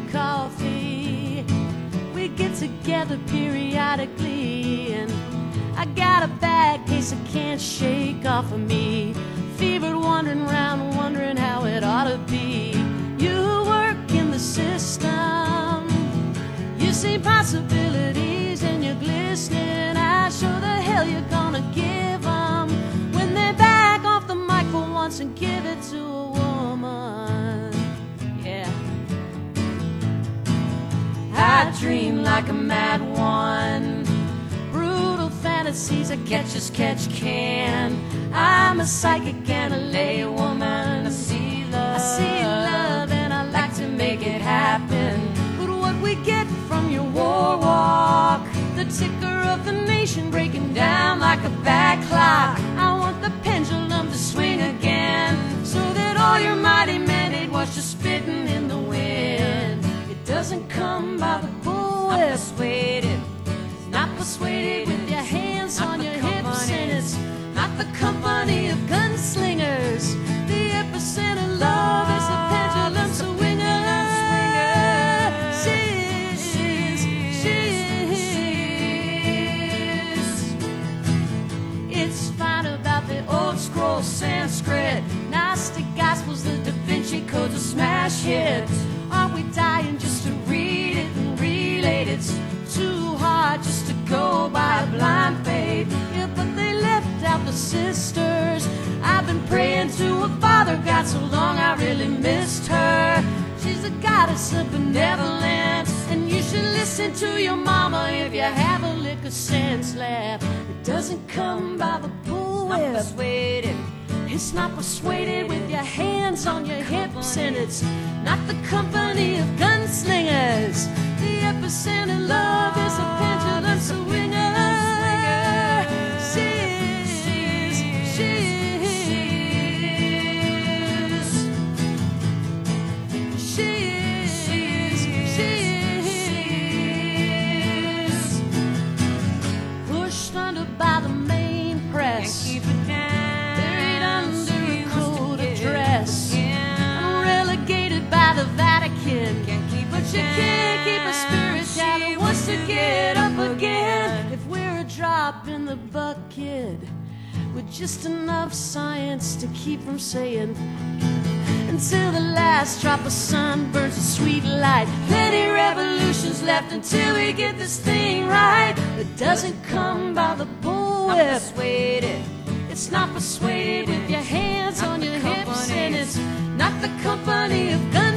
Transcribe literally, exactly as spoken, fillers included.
coffee. We get together periodically, and I got a bad case I can't shake off of me. Fevered, wandering around, wondering how it ought to be. You work in the system, you see possibilities, and you're glistening. I show the hell you're gonna give them when they back off the mic for once and give it to a woman. Yeah. I dream like a mad one, brutal fantasies I catch as catch can. I'm a psychic and a lay woman. I see love, I see love, and I like to make it happen. But what we get from your war walk, the ticker of the nation breaking down like a bad clock. I want the pendulum to swing again, so that all your mighty mandate was just spitting in the wind. It doesn't come by the bull whip. Persuaded, not persuaded with your hands on your hips, and it's not the company of gunslingers. The epicenter love is the pendulum swinger. She is, she is. It's fine about the old scroll Sanskrit, Gnostic Gospels, the Da Vinci Codes, a smash hit. Aren't we dying just to read it and relate? It's too hard just to go by a blind faith. Yeah, but they left out the sisters. I've been praying to a father God so long I really missed her. She's a goddess of benevolence, and you should listen to your mama if you have a lick of sense left. It doesn't come by the bull whip. Persuaded, it's not persuaded with your hands on your hips, and it's not the company of gunslingers. The epicenter love is a pendulum swinger. She is, she is, she is, she is. Pushed under by the main press, keep it down, buried under a code of dress, relegated by the Vatican. But you can't keep a spirit down that wants to get up again. If we're a drop in the bucket with just enough science to keep from saying until the last drop of sun burns a sweet light. Plenty revolutions left until we get this thing right. It doesn't come by the bull whip. Persuaded, it's not persuaded with your hands on your hips, and it's not the company of guns.